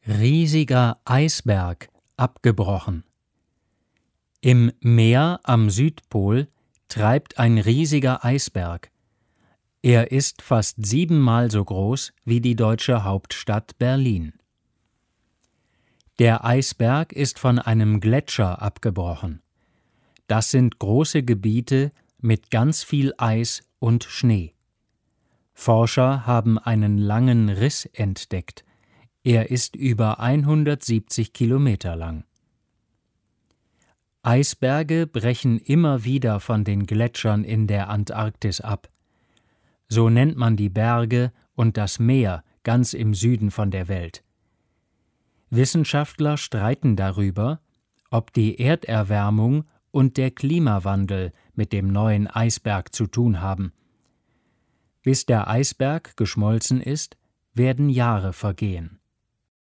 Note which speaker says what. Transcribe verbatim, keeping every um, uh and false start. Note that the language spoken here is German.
Speaker 1: Riesiger Eisberg abgebrochen. Im Meer am Südpol treibt ein riesiger Eisberg. Er ist fast siebenmal so groß wie die deutsche Hauptstadt Berlin. Der Eisberg ist von einem Gletscher abgebrochen. Das sind große Gebiete mit ganz viel Eis und Schnee. Forscher haben einen langen Riss entdeckt. Er ist über hundertsiebzig Kilometer lang. Eisberge brechen immer wieder von den Gletschern in der Antarktis ab. So nennt man die Berge und das Meer ganz im Süden von der Welt. Wissenschaftler streiten darüber, ob die Erderwärmung und der Klimawandel mit dem neuen Eisberg zu tun haben. Bis der Eisberg geschmolzen ist, werden Jahre vergehen.